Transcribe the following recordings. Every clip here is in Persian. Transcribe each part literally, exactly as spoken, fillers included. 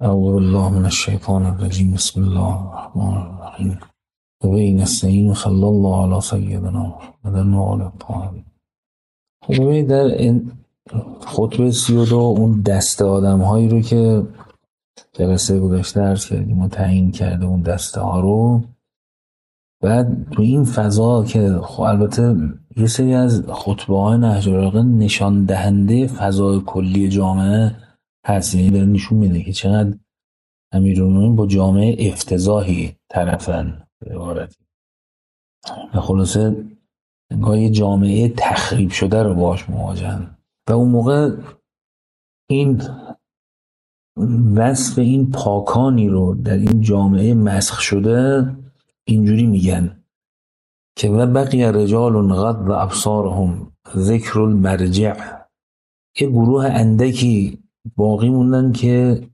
أعوذ بالله من الشيطان الرجيم. بسم الله الرحمن الرحيم. و به نستعین صلی الله علی سیدنا محمد و آله الطاهرین. خب ببینید در این خطبه سی و دو اون دست آدم هایی رو که جلسه گذشته عرض کردیم و تعیین کرده اون دسته ها رو، بعد تو این فضا که خب البته یه سری از خطبه های نهج البلاغه نشان دهنده فضای کلی جامعه هست، یعنی داره نشون میده که چقدر امیرالمومنین با جامعه افتضاحی طرفن به عبارتی و خلاصه انگار یه جامعه تخریب شده رو باش مواجهن. و اون موقع این وصف این پاکانی رو در این جامعه مسخ شده اینجوری میگن که و بقی رجال غض ابصارهم ذکر المرجع، یه گروه اندکی باقی موندن که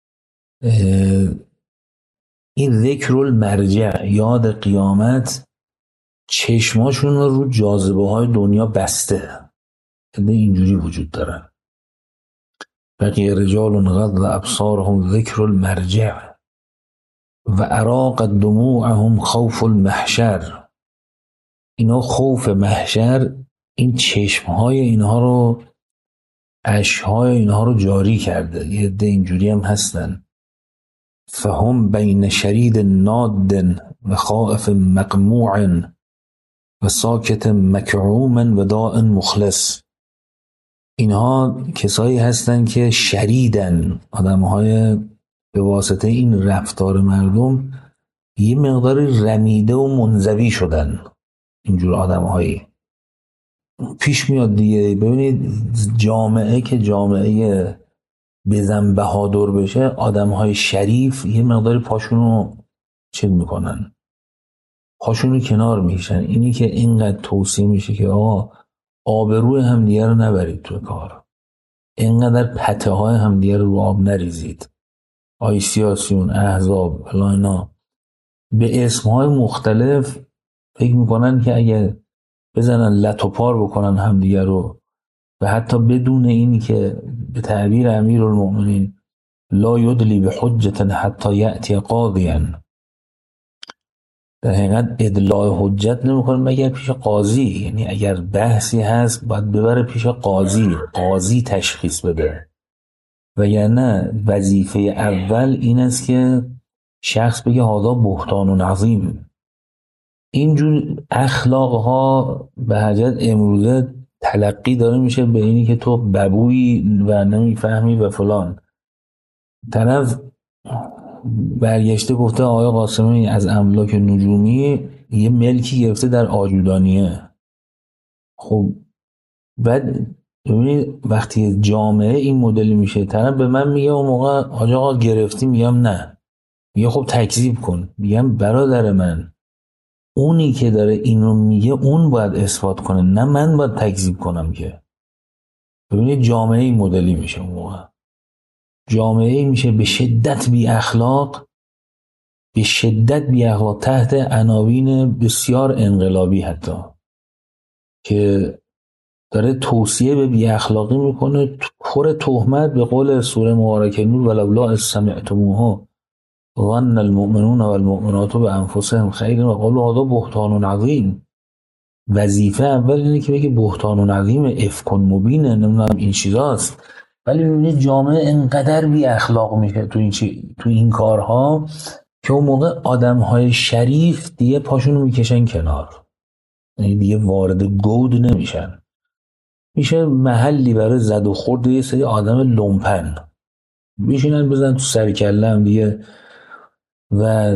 این ذکر المرجع، یاد قیامت، چشماشون رو جاذبه های دنیا بسته، یعنی اینجوری وجود دارن. بقی رجال غض ابصارهم ذکر المرجع و اراق دموعهم خوف المحشر. اینا خوف محشر، این چشمهای اینها رو، اشکهای اینها رو جاری کرده. یه عده اینجوری هم هستن. فهم بین شرید ناد و خائف مقموع و ساکت مکعوم و داء مخلص. اینها کسایی هستن که شریدن، آدمهای به واسطه این رفتار مردم یه مقدار رمیده و منزوی شدن. اینجور آدمهایی پیش میاد دیگه. ببینید جامعه که جامعه بزن بهادر بشه، آدمهای شریف یه مقدار پاشونو چل میکنن، پاشونو کنار میشن. اینی که اینقدر توصیه میشه که آقا آبروی همدیگه رو نبرید تو کار، اینقدر پته های همدیگه رو رو آب نریزید. آی سیاسیون، احزاب، فلان، به اسمهای مختلف فکر میکنن که اگه بزنن لط و پار بکنن همدیگه رو و حتی بدون اینی که به تعبیر امیرالمومنین لا یدلی به حجت حتی یأتی قاضیا، در حقیقت ادلاع حجت نمیکنه مگر پیش قاضی. یعنی اگر بحثی هست باید ببره پیش قاضی، قاضی تشخیص بده. و یعنی وظیفه اول این است که شخص بگه هذا بهتان عظیم. اینجور اخلاق ها به حجت امروزه تلقی داره میشه به اینی که تو ببویی و نمیفهمی و فلان. طرف برگشته گفته آقای قاسمی از املاک نجومی یه ملکی گرفته در آجودانیه. خب بعد ببینید وقتی جامعه این مدلی میشه، طرف به من میگه اون موقع آقا آقا گرفتی، میگم نه. میگه خب تکذیب کن. میگم برادر من، اونی که داره این رو میگه اون باید اثبات کنه، نه من باید تکذیب کنم. که ببینید جامعه این مدلی میشه، اون موقع جامعه میشه به شدت بی اخلاق، به شدت بی اخلاق، تحت عناوین بسیار انقلابی حتی، که داره توصیه به بی اخلاقی میکنه، پر تهمت. به قول سوره مبارکه نور ولولا اذ سمعتموها ظن المؤمنون والمؤمنات بانفسهم خیرا و قالوا هذا بهتان عظیم. وظیفه اول اینه که بگه بهتان عظیم، افک مبینه، نمیدونم این چیزاست. ولی ببینید جامعه انقدر بی اخلاق میشه تو این چی... تو این کارها که اون موقع آدمهای شریف دیگه پاشونو میکشن کنار، یعنی دیگه وارد گود نمیشن. میشه محلی برای زد و خورد یه سری آدم لومپن، میشینن بزن تو سر کله‌ام دیگه. و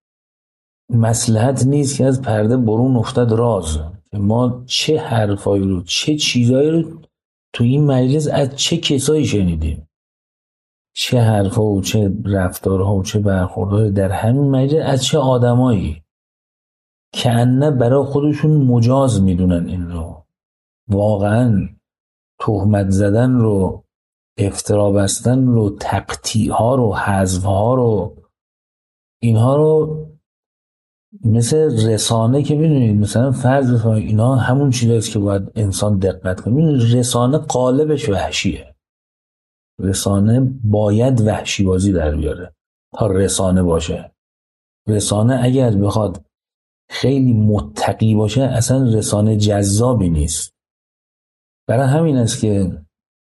مصلحت نیست که از پرده برون افتاد راز، ما چه حرفایی رو، چه چیزایی رو تو این مجلس از چه کسایی شنیدیم، چه حرفا و چه رفتارها و چه برخوردها در همین مجلس از چه آدمایی که انه برای خودشون مجاز میدونن این رو. واقعا تهمت زدن رو، افترا بستن رو، تقطیع ها رو، حذف ها رو، اینها رو مثل رسانه که میدونید مثلا فرض بفرمایید اینا همون چیزاست که باید انسان دقت کنه. رسانه قالبش وحشیه. رسانه باید وحشی بازی در بیاره تا رسانه باشه. رسانه اگر بخواد خیلی متقی باشه اصلا رسانه جذابی نیست. برای همین است که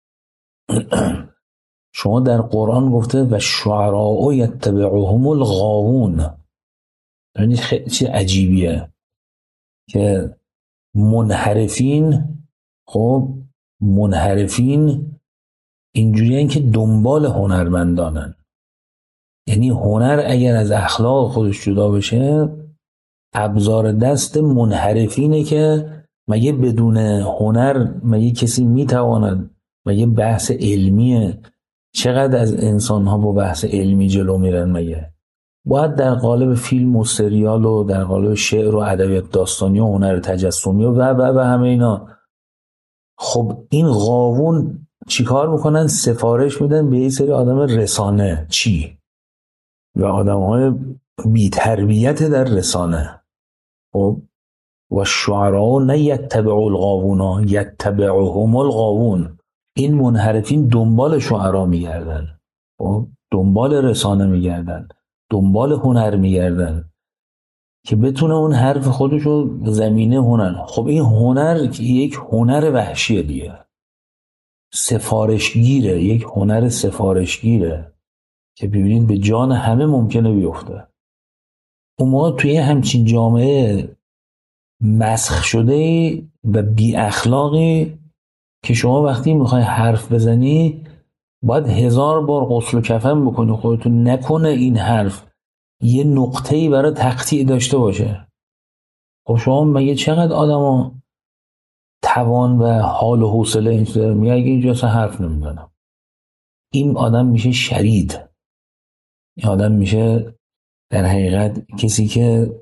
شما در قرآن گفته و شعراء یتبعهم الغاوون. یعنی خیلی چیز عجیبیه که منحرفین، خب منحرفین اینجوریه که دنبال هنرمندانن. یعنی هنر اگر از اخلاق خودش جدا بشه ابزار دست منحرفینه که مگه بدون هنر مگه کسی میتواند؟ مگه بحث علمیه؟ چقدر از انسان ها با بحث علمی جلو میرن؟ مگه باید در قالب فیلم و سریال و در قالب شعر و ادبیات داستانی و هنر تجسمی و و و, و همه اینا. خب این قاوون چیکار میکنن؟ سفارش میدن به یه سری آدم رسانه چی؟ و آدم های بی تربیت در رسانه. خب و شعراء نه یتبعوا الغاوون، یتبعهم الغاوون. این منحرفین دنبال شعرا میگردن، خب دنبال رسانه میگردن، دنبال هنر میگردن که بتونه اون حرف خودشو زمینه هنر. خب این هنر یک هنر وحشیه دیگه، سفارشگیره، یک هنر سفارشگیره که ببینید به جان همه ممکنه بیفته. اون موقع توی همچین جامعه مسخ شده و بی اخلاقی که شما وقتی میخوای حرف بزنی باید هزار بار غسل و کفن بکنی خودتون، نکنه این حرف یه نقطه‌ای برای تقطیع داشته باشه. خب شما مگه چقدر آدما توان و حال و حوصله اینجا داره؟ میگه اگه اینجا اصلا حرف نمیزنم. این آدم میشه شرید، این آدم میشه در حقیقت کسی که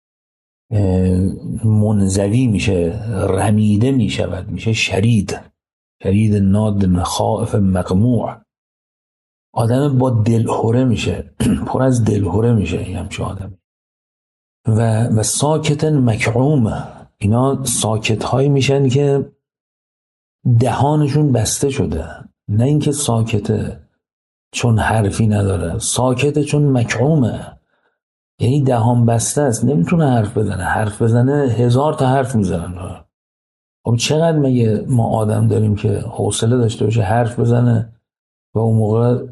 منزوی میشه، رمیده میشود، میشه شرید، شرید نادم خائف مقموع. آدم با دلهوره میشه، پر از دلهوره میشه این همچه آدمی. و, و ساکت مکعوم، اینا ساکت هایی میشن که دهانشون بسته شده، نه اینکه ساکته چون حرفی نداره، ساکته چون مکعومه، یعنی دهان بسته است، نمیتونه حرف بزنه. حرف بزنه هزار تا حرف میزنن. خب چقدر مگه ما آدم داریم که حوصله داشته باشه حرف بزنه و اون موقع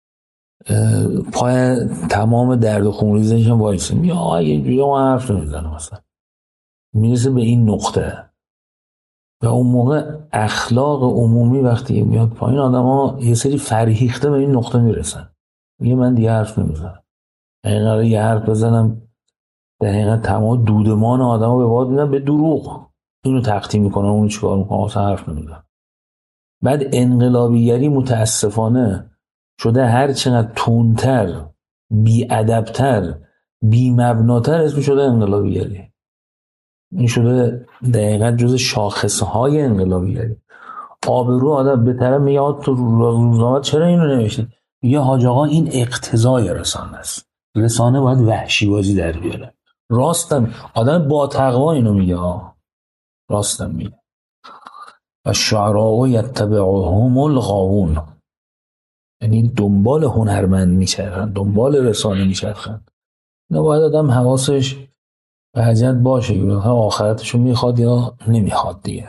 پای تمام درد و خونریزش هم وایسه میگه آقا یه جوری ما حرف نمیزنه، مثلا میرسه به این نقطه. و اون موقع اخلاق عمومی وقتی میاد پایین آدم ها یه سری فرهیخته به این نقطه میرسن، میگه من دیگه حرف نمیزنم. اگر یه حرف بزنم در حقیقت تمام دودمان آدم ها به باد میدن به دروغ، اینو تقطیم میکنن، اونو چیکار میکنن؟ اصلا حرف نمیزنن. بعد انقلابیگری متاسفانه شده هر چقدر تندتر، بی‌ادب‌تر، بی‌مبناتر اسم شده انقلابیگری. این شده دقیقاً جز شاخصهای انقلابیگری. آبرو آدم به طرف میگه تو روزنامه چرا اینو نوشتید؟ میگه حاج آقا این اقتضای رسانه است، رسانه باید وحشی بازی در بیاره. راستم آدم با تقوا اینو میگه، راستم میگه. و شعراء یتبعهم الغاوون، یعنی دنبال هنرمند میچرخن، دنبال رسانه میچرخن. نه باید آدم حواسش به حجت باشه که آخرتشو میخواد یا نمیخواد دیگه.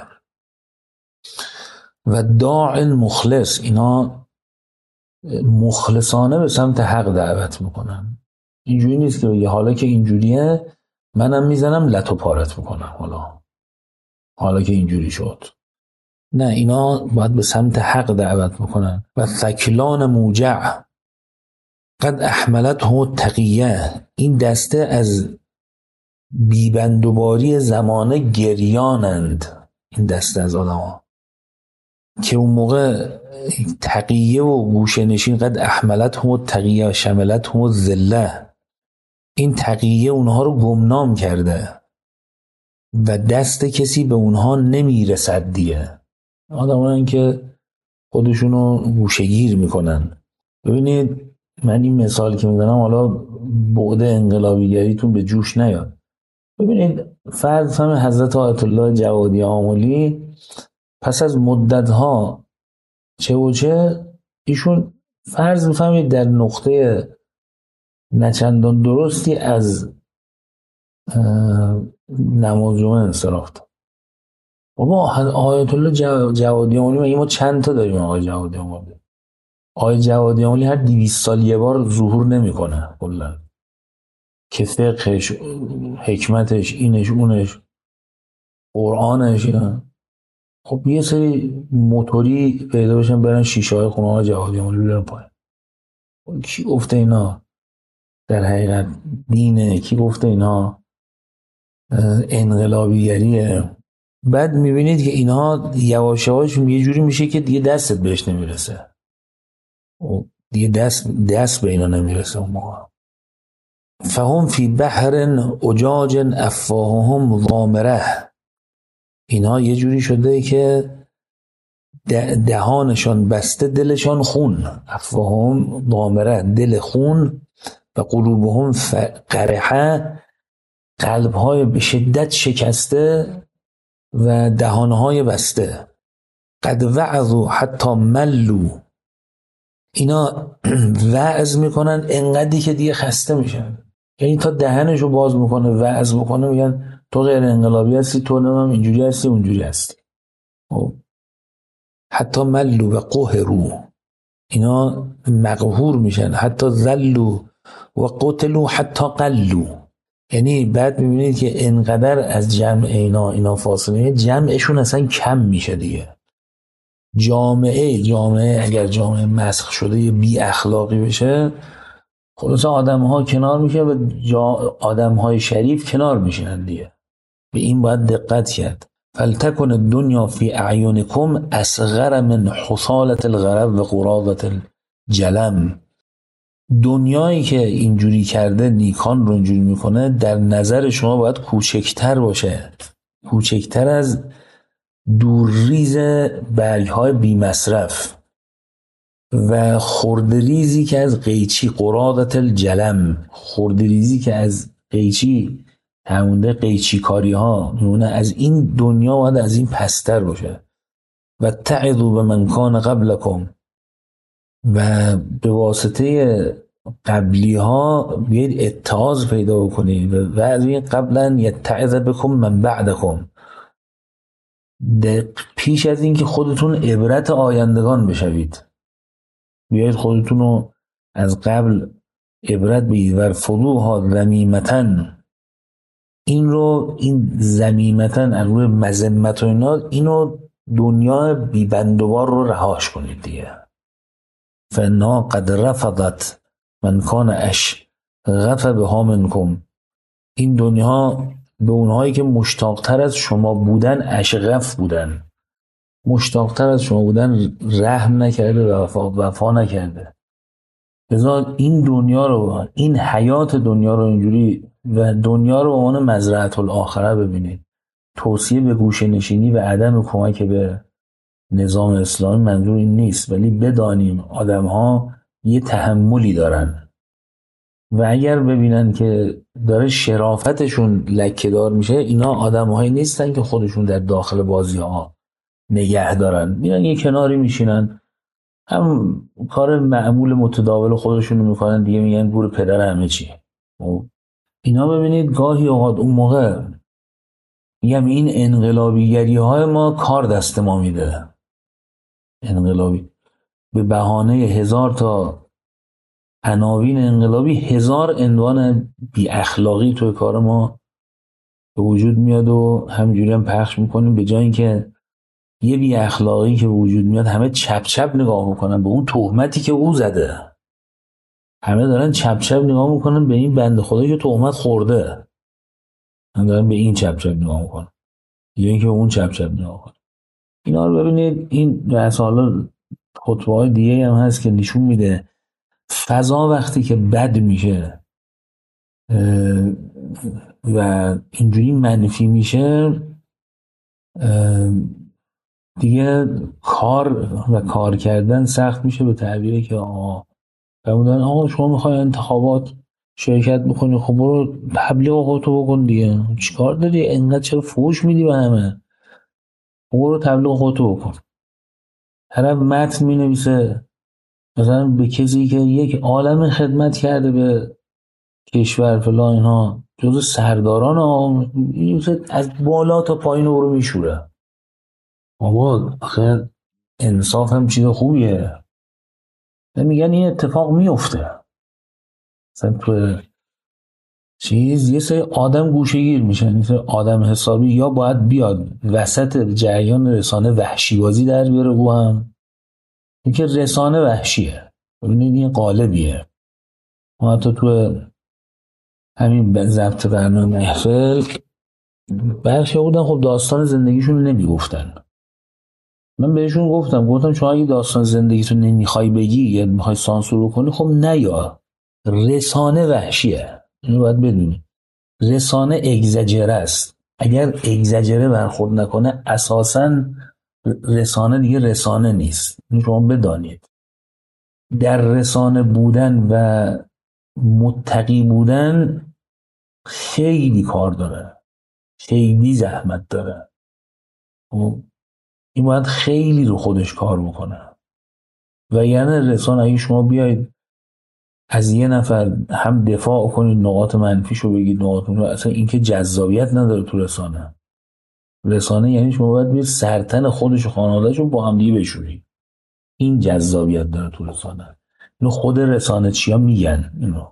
و داع مخلص، اینا مخلصانه به سمت حق دعوت میکنن. اینجوری نیست که بگه حالا که اینجوریه منم میزنم لط و پارت میکنم، حالا حالا که اینجوری شد. نه، اینا باید به سمت حق دعوت میکنن. و ثکلان موجع قد احملته تقیه، این دسته از بیبندوباری زمانه گریانند. این دسته از آدم ها که اون موقع تقیه و گوشه نشین، قد احملته تقیه شملته ذله، این تقیه اونها رو گمنام کرده و دست کسی به اونها نمیرسد دیگه. آدم ها این که خودشونو گوشهگیر میکنن. ببینید من این مثال که میزنم حالا بعد انقلابیگریتون به جوش نیاد. ببینید فرض هم حضرت آیت الله جوادی آملی پس از مدتها چه و چه ایشون فرض می‌فهمید در نقطه نچندان درستی از نماز جمعه انصراف داد. بابا آیت الله جو... جوادی آمولی مگه ما چند تا داریم؟ آقای جوادی آمولی آقای جوادی آمولی هر دویست سال یه بار ظهور نمیکنه کلا، که فقهش، حکمتش، اینش اونش، قرآنش اینا. خب یه سری موتوری پیدا بشن برن شیشه های خونه ها جوادی آمولی بیارن پایین. کی گفته اینا در حقیقت دینه؟ کی گفته اینا انقلابیگریه؟ بعد میبینید که اینها یواش یواش یه جوری میشه که دیگه دستت بهش نمیرسه، دیگه دست دست به اینا نمیرسه. اون موقع فهم فی بحر اجاج افواههم ضامره، اینها یه جوری شده که دهانشان بسته دلشان خون، افواههم ضامره دل خون، و قلوبهم قرحه قلبهای به شدت شکسته و دهانهای بسته. قد وعظوا حتی ملوا، اینا وعظ میکنن انقدری که دیگه خسته میشن، یعنی تا دهنشو باز میکنه وعظ میکنه میگن تو غیر انقلابی هستی، تو نمیم اینجوری هستی اونجوری هستی. حتی ملوا و قهروا، اینا مقهور میشن. حتی ذلوا و قتلوا حتی قلوا، یعنی بعد میبینید که انقدر از جمع اینا اینا فاصله، جمعشون اصلا کم میشه دیگه. جامعه جامعه اگر جامعه مسخ شده بی اخلاقی بشه، خلاص آدم ها کنار میشه و آدم های شریف کنار میشن دیگه. به این باید دقت کرد. فلتکن الدنیا فی اعینکم اصغر من حصالة الغرب و قراضة الجلم، دنیایی که اینجوری کرده نیکان رو اینجوری میکنه در نظر شما باید کوچکتر باشه، کوچکتر از دورریز برگ‌های بی مصرف و خردریزی که از قیچی، قراضة الجلم، خردریزی که از قیچی، همونده قیچی کاری ها میمونه. از این دنیا باید از این پستر باشه. و تعظوا به من کان قبلکم، و به واسطه قبلی ها بیاید اتعاظ پیدا بکنید. و از این قبلا یتعظ بکم من بعدکم، پیش از این که خودتون عبرت آیندگان بشوید، بیاید خودتون رو از قبل عبرت بگیرید. ورفضوها ذمیمتن، این رو این ذمیمتن از روی مذمت و اینا، اینو دنیا بی بندوبار رو رهاش کنید دیگه. فانا قد رفضت من کان اشغف بها منکم، این دنیا به اونهایی که مشتاقتر از شما بودن اشغف بودن، مشتاقتر از شما بودن رحم نکرده و وفا, وفا نکرده. لذا این دنیا رو، این حیات دنیا رو اینجوری و دنیا رو به عنوان مزرعة الاخره ببینید. توصیه به گوشه نشینی و عدم کمک به نظام اسلامی منظور این نیست، ولی بدانیم آدم ها یه تحملی دارن و اگر ببینن که داره شرافتشون لکه‌دار میشه، اینا آدم هایی نیستن که خودشون در داخل بازی ها نگه دارن، میرن یه کناری میشینن، هم کار معمول متداول خودشون میکنن دیگه، میگن گور پدر همه چی. اینا ببینید گاهی اوقات اون موقع میگم این انقلابیگری های ما کار دست ما میده، انقلابی به بهانه هزار تا عناوین انقلابی هزار عنوان بی اخلاقی توی کار ما به وجود میاد و همینجوری هم پخش میکنیم، به جای اینکه یه بی اخلاقی که وجود میاد همه چپ چپ نگاه میکنن به اون تهمتی که او زده، همه دارن چپ چپ نگاه میکنن به این بنده خدایی که تهمت خورده، هم دارن به این چپ چپ نگاه میکنن یا اینکه اون چپ چپ نگاه کنن. اینا رو ببینید، این رساله خطبه های دیگه هم هست که نشون میده فضا وقتی که بد میشه و اینجوری منفی میشه دیگه کار و کار کردن سخت میشه، به تعبیری که آقا بودن آقا شما میخوای انتخابات شرکت میکنی، خب برو تبلیغ خودتو بکن دیگه، چیکار داری انقدر چرا فوش میدی به همه، برو تبلیغ خودتو بکن. طرف متن مینویسه مثلا به کسی که یک عالم خدمت کرده به کشور فلان اینها، جز سرداران ها، از بالا تا پایین رو میشوره. بابا آخه انصاف هم چیز خوبیه. میگن این اتفاق میفته مثلا تو چیز یه سری آدم گوشه گیر میشن، یه سری آدم حسابی یا باید بیاد وسط جریان رسانه وحشی بازی در بیاره او هم، اینکه رسانه وحشیه. ببینید این قالبیه. ما حتی تو همین ب- ضبط برنامه محفل برخی بودن خب داستان زندگیشون نمیگفتن. من بهشون گفتم گفتم شما اگه داستان زندگیتو نمیخوای بگی یا میخوای سانسور کنی، خب نیا. رسانه وحشیه، اینو باید بدونی. رسانه اگزاجره است. اگر اگزاجره برخورد نکنه اساساً رسانه دیگه رسانه نیست. اینو شما بدانید. در رسانه بودن و متقی بودن خیلی کار داره، خیلی زحمت داره. خب این باید خیلی رو خودش کار بکنه. و یعنی رسانه اگه شما بیاید از یه نفر هم دفاع کنید، نقاط منفیشو بگید، نقاط رو، اصلا این که جذابیت نداره تو رسانه. رسانه یعنی شما باید بیر سرتن خودش و خانواده‌شو با هم دیگه بشورید. این جذابیت داره تو رسانه. اینو خود رسانه چیا میگن اینو.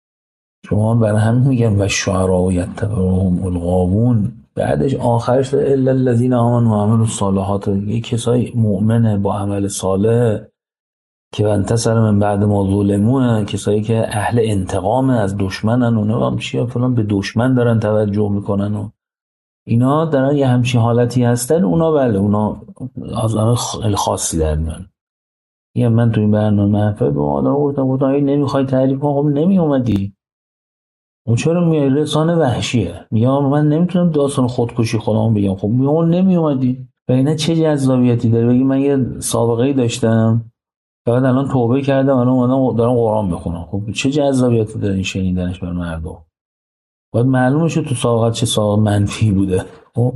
شما برای همین میگن و شعراء یتبعهم الغاوون، بعدش آخرش الا الذین آمنوا و عملوا الصالحات. یه کسای مؤمنه با عمل صالح که انتصر من بعد ما ظلمون، کسایی که اهل انتقام از دشمنن، اونا هم چیا فلان به دشمن دارن توجه میکنن و اینا دارن یه همچین حالتی هستن. اونا بله اونا از آن خیلی خاصی در میان. یه من تو این برنامه محفل به آدم گفتم گفتم اگه نمیخوای تعریف کن خب نمی اومدی. اون چرا میای؟ رسانه وحشیه. میگم من نمیتونم داستان خودکشی خودمو بگم. خب میگم نمی اومدی. و اینا چه جذابیتی داره؟ بگی من یه سابقه ای داشتم بعد الان توبه کردم الان اومدم دارم قرآن بخونم. خب چه جذابیتی داره این شنیدنش بر مردم؟ باید معلومه شد تو سابقات چه سابقه منفی بوده. خب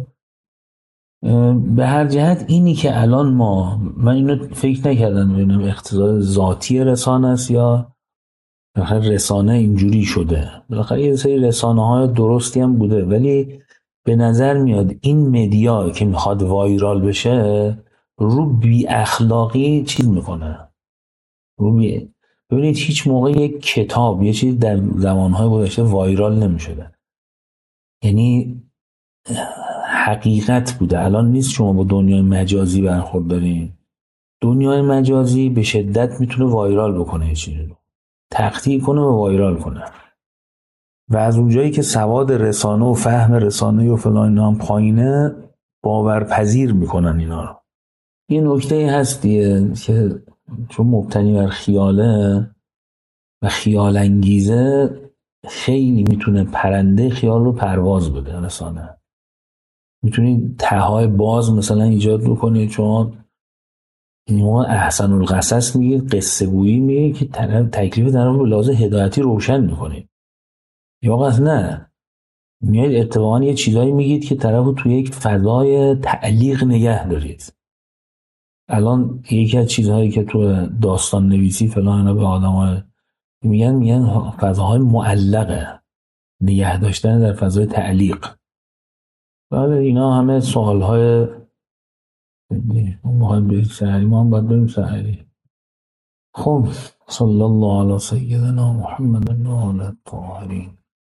به هر جهت اینی که الان ما من اینو فکر نکردم ببینم اقتضای ذاتی رسانه است یا بالاخره رسانه اینجوری شده. بالاخره یه سری رسانه های درستی هم بوده، ولی به نظر میاد این مدیا که میخواد وایرال بشه رو بی اخلاقی چیز میکنه. رو بی... ببینید هیچ موقع یک کتاب یه چیز در زمانهای گذشته وایرال نمیشده. یعنی حقیقت بوده. الان نیست شما با دنیای مجازی برخورد دارین. دنیای مجازی به شدت میتونه وایرال بکنه یه چیزی رو، تقطیع کنه و وایرال کنه. و از اونجایی که سواد رسانه و فهم رسانه و فلان اینا هم پایینه، باورپذیر میکنن اینا رو. یه نکته هست دیگه که چون مبتنی بر خیاله و خیال انگیزه، خیلی میتونه پرنده خیال رو پرواز بده. رسانه میتونید ته‌های باز مثلا ایجاد بکنید. شما ما احسن القصص میگید، قصه گویی میگید که طرف تکلیف در رو لحاظ هدایتی روشن میکنید. یا قصد نه میایید اتفاقا یه چیزایی میگید که طرف رو توی یک فضای تعلیق نگه دارید. الان یکی از چیزهایی که تو داستان نویسی فلان به آدم‌ها میگن میگن فضاهای معلقه، نگه داشتن در فضای تعلیق. بله اینا همه سوالهای ما هم بریم سحری ما هم باید بریم سحری. خب صلی الله علی سیدنا محمد و آله الطاهرین.